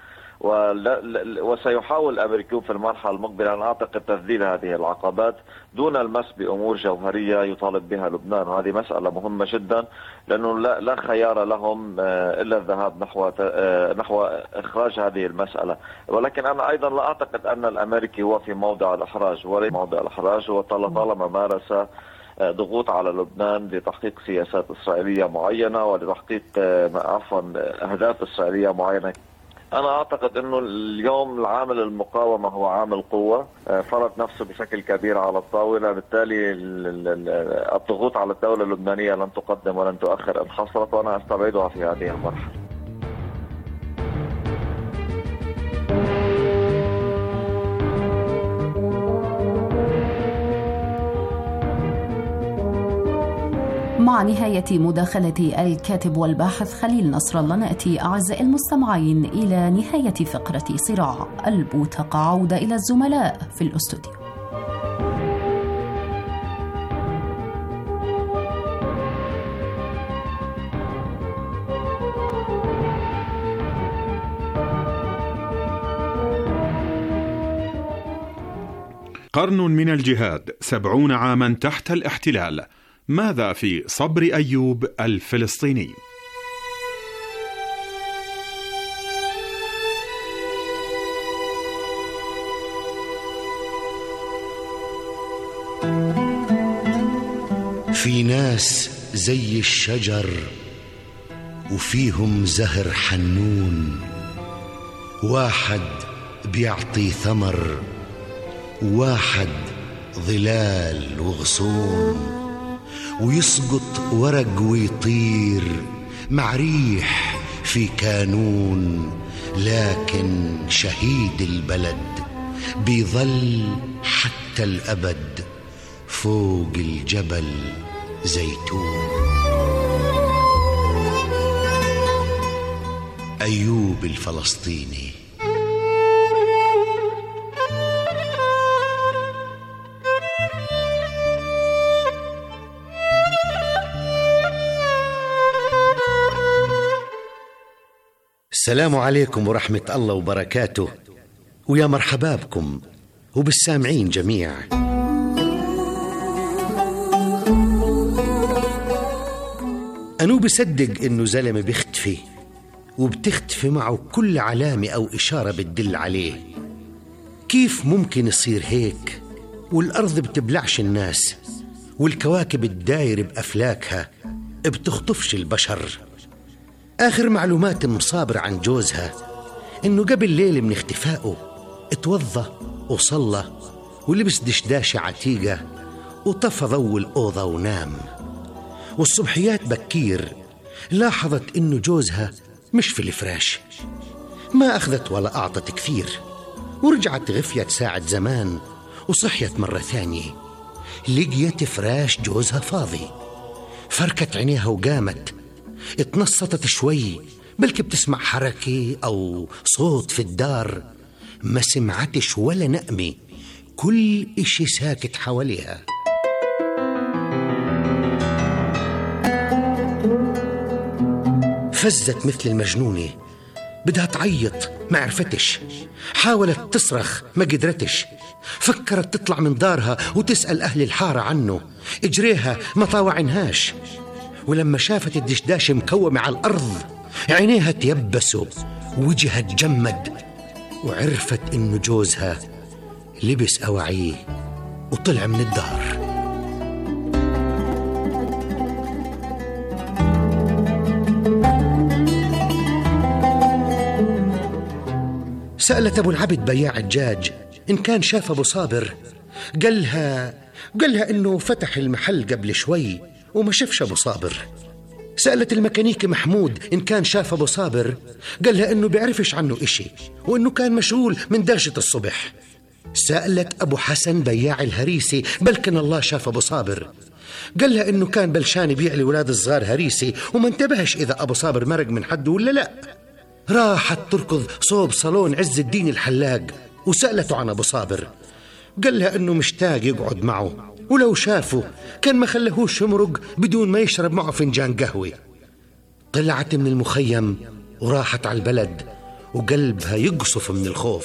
وسيحاول الأمريكيون في المرحلة المقبلة أن أعتقد تذليل هذه العقبات دون المس بأمور جوهرية يطالب بها لبنان، وهذه مسألة مهمة جدا، لأنه لا, لا خيار لهم إلا الذهاب نحو نحو إخراج هذه المسألة. ولكن أنا أيضا لا أعتقد أن الأمريكي هو في موضع الإحراج، وليس موضع الإحراج، وطالما مارس ضغوط على لبنان لتحقيق سياسات إسرائيلية معينة ولتحقيق عفوا أهداف إسرائيلية معينة. أنا أعتقد أنه اليوم العامل المقاومة هو عامل قوة فرض نفسه بشكل كبير على الطاولة، بالتالي الضغوط على الدولة اللبنانية لن تقدم ولن تؤخر إن حصلت، وأنا أستبعدها في هذه المرحلة. مع نهاية مداخلة الكاتب والباحث خليل نصر الله نأتي أعزائي المستمعين إلى نهاية فقرة صراع البوتقة. عودة إلى الزملاء في الأستوديو. قرن من الجهاد، سبعون عاما تحت الاحتلال، ماذا في صبر أيوب الفلسطيني؟ في ناس زي الشجر وفيهم زهر حنون، واحد بيعطي ثمر واحد ظلال وغصون، ويسقط ورق ويطير مع ريح في كانون، لكن شهيد البلد بيظل حتى الأبد فوق الجبل زيتون. أيوب الفلسطيني. السلام عليكم ورحمة الله وبركاته، ويا مرحبا بكم وبالسامعين جميع. أنو بصدق إنه زلمة بيختفي وبتختفي معه كل علامة أو إشارة بتدل عليه. كيف ممكن يصير هيك والأرض بتبلعش الناس والكواكب الداير بأفلاكها بتخطفش البشر؟ آخر معلومات مصابر عن جوزها إنه قبل ليلة من اختفائه اتوضى وصلى ولبس دشداشة عتيقة وطفى ضو الأوضة ونام. والصبحيات بكير لاحظت إنه جوزها مش في الفراش، ما أخذت ولا أعطت كثير، ورجعت غفيت ساعة زمان وصحيت مرة ثانية لقيت فراش جوزها فاضي. فركت عينيها وقامت، اتنصتت شوي بلكي بتسمع حركة أو صوت في الدار، ما سمعتش ولا نقمة، كل إشي ساكت حواليها. فزت مثل المجنونة، بدها تعيط ما عرفتش، حاولت تصرخ ما قدرتش، فكرت تطلع من دارها وتسأل أهل الحارة عنه، اجريها ما طاوعنهاش. ولما شافت الدشداش مكومة على الأرض عينيها تيبسوا ووجهها تجمد، وعرفت إنه جوزها لبس أواعيه وطلع من الدار. سألت أبو العبد بياع الدجاج إن كان شاف أبو صابر، قالها قالها إنه فتح المحل قبل شوي وما شافش أبو صابر. سألت الميكانيكي محمود إن كان شاف أبو صابر، قالها إنه بيعرفش عنه إشي وإنه كان مشغول من داشة الصبح. سألت أبو حسن بياع الهريسي بلكن الله شاف أبو صابر، قالها إنه كان بلشان يبيع لولاد الصغار هريسي وما انتبهش إذا أبو صابر مرق من حده ولا لا. راحت تركض صوب صالون عز الدين الحلاق وسألته عن أبو صابر، قالها إنه مشتاق يقعد معه ولو شافه كان ما خلهوش يمرق بدون ما يشرب معه فنجان قهوة. طلعت من المخيم وراحت على البلد وقلبها يقصف من الخوف.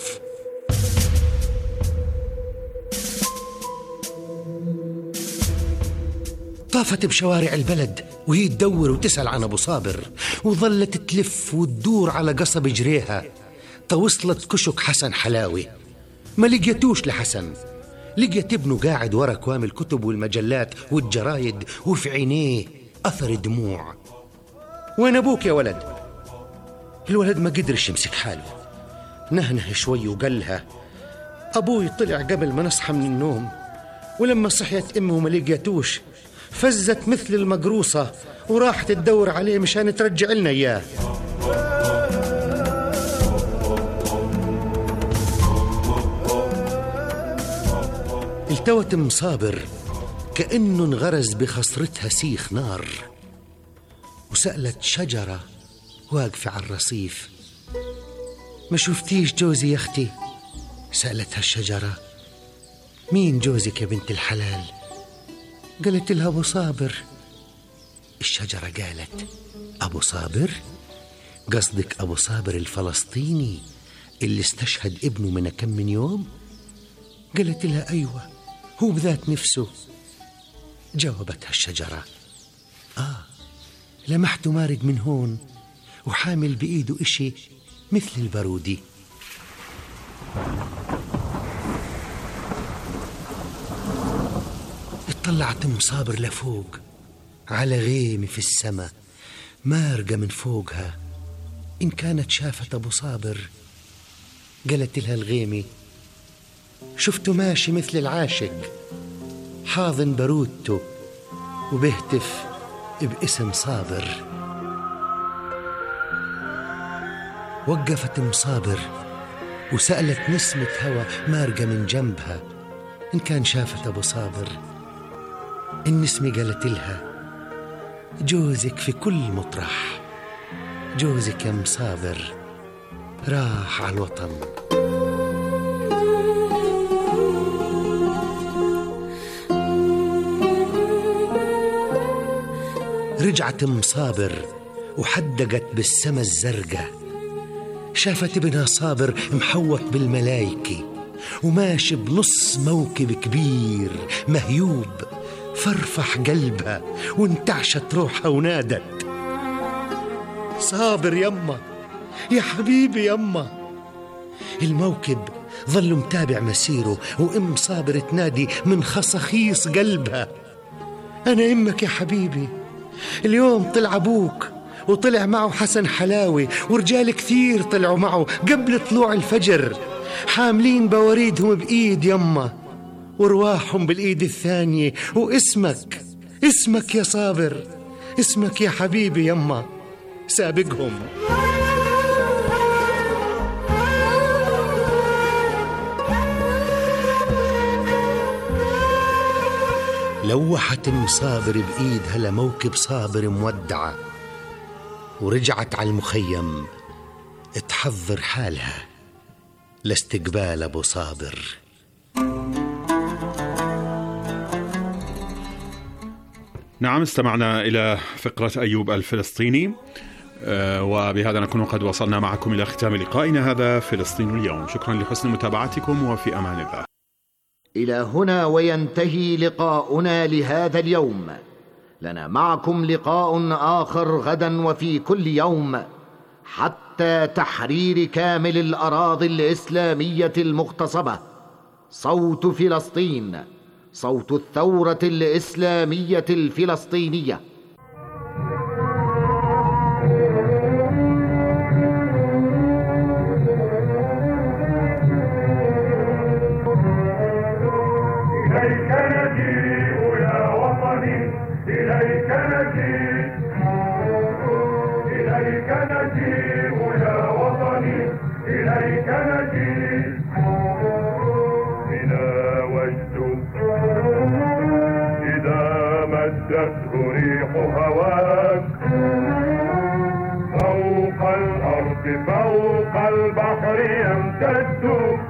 طافت بشوارع البلد وهي تدور وتسأل عن أبو صابر، وظلت تلف وتدور على قصب جريها توصلت كشك حسن حلاوي. ما لقيتوش لحسن، لقيت ابنه قاعد ورا كوام الكتب والمجلات والجرايد وفي عينيه أثر دموع. وين أبوك يا ولد؟ الولد ما قدرش يمسك حاله، نهنه شوي وقالها أبوي طلع قبل ما نصحى من النوم، ولما صحيت أمه ما لقيتوش فزت مثل المقروصة وراحت تدور عليه مشان ترجع لنا إياه. التوت مصابر كأنه انغرز بخصرتها سيخ نار، وسألت شجرة واقفة على الرصيف ما شفتيش جوزي يا أختي؟ سألتها الشجرة مين جوزك يا بنت الحلال؟ قالت لها أبو صابر. الشجرة قالت أبو صابر؟ قصدك أبو صابر الفلسطيني اللي استشهد ابنه من كم من يوم؟ قالت لها أيوة هو بذات نفسه. جاوبتها الشجرة آه لمحته مارق من هون وحامل بإيده إشي مثل البارودي. اطلعت ام صابر لفوق على غيمة في السماء مارقة من فوقها، إن كانت شافت أبو صابر. قالت لها الغيمة شفته ماشي مثل العاشق حاضن برودته وبهتف باسم صابر. وقفت مصابر وسألت نسمة هوا مارقة من جنبها إن كان شافت أبو صابر. النسمة قالت لها جوزك في كل مطرح، جوزك يا مصابر راح على الوطن. رجعت مصابر وحدقت بالسما الزرقاء، شافت ابنها صابر محوط بالملايكة وماشي بنص موكب كبير مهيوب. فرفح قلبها وانتعشت روحها ونادت صابر يما، يا حبيبي يما. الموكب ظل متابع مسيره وام صابر تنادي من خصخيص قلبها أنا امك يا حبيبي. اليوم طلع أبوك وطلع معه حسن حلاوي ورجال كثير طلعوا معه قبل طلوع الفجر، حاملين بوريدهم بإيد يما ورواحهم بالإيد الثانية، واسمك اسمك يا صابر، اسمك يا حبيبي يما سابقهم. لوحت ام صابر بإيدها لموكب صابر مودعة ورجعت على المخيم تحضر حالها لاستقبال أبو صابر. نعم، استمعنا إلى فقرة أيوب الفلسطيني، أه وبهذا نكون قد وصلنا معكم إلى ختام لقائنا هذا فلسطين اليوم. شكرا لحسن متابعتكم وفي أمان الله. إلى هنا وينتهي لقاؤنا لهذا اليوم. لنا معكم لقاء آخر غدا وفي كل يوم حتى تحرير كامل الأراضي الإسلامية المغتصبة. صوت فلسطين، صوت الثورة الإسلامية الفلسطينية. إليك نجيء يا وطني، إليك نجيء، إليك نجيء يا وطني، إليك نجيء. بنا وجد إذا مدته ريح هواك فوق الأرض فوق البحر يمتد